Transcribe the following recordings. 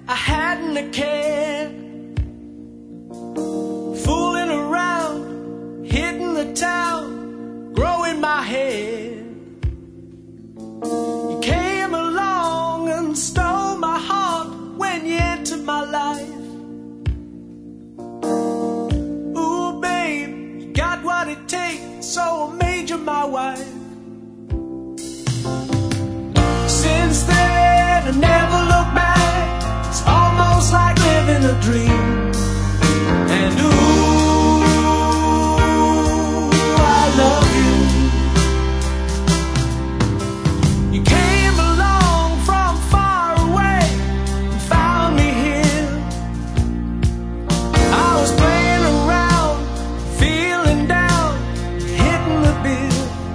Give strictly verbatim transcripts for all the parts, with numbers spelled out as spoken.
I hadn't a care, fooling around, hitting the town, growing my hair. You came along and stole my heart when you entered my life. Ooh, babe, you got what it takes, so I made you my wife. Since then, I never look back. It's almost like living a dream. And ooh, I love you. You came along from far away and found me here. I was playing around, feeling down, hitting the bill.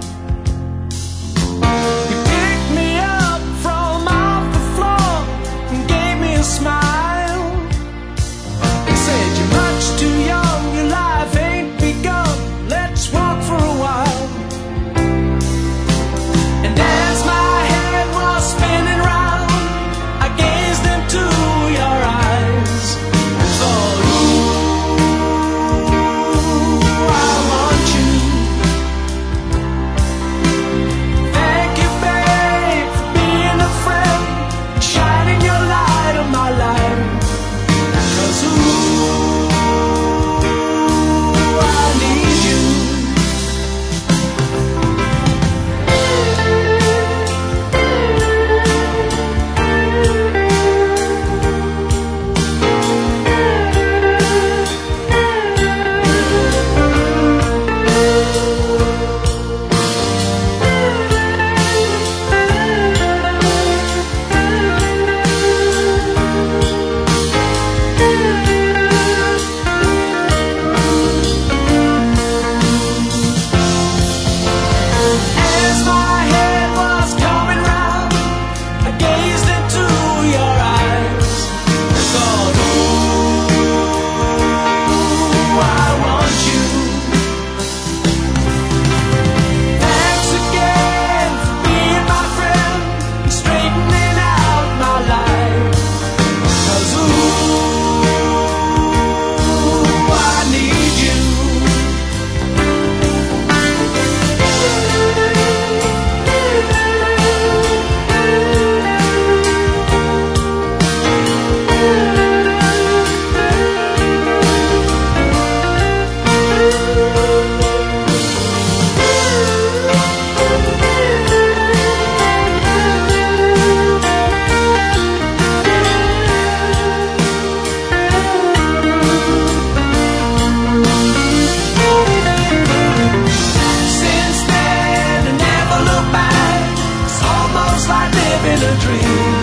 You picked me up from off the floor and gave me a smile. You said, you're much too young, your life ain't begun, let's walk for a while. And as my head was spinning round, I gazed into your eyes and thought, ooh, I want you. Thank you, babe, for being a friend, shining your light on my life. 'Cause ooh, I need you. As my head was coming round, I gazed into your eyes and thought, ooh, I want you. Thanks again for being my friend and straightening out my life. 'Cause ooh, I need you. Since then, I never look back. It's almost like living a dream.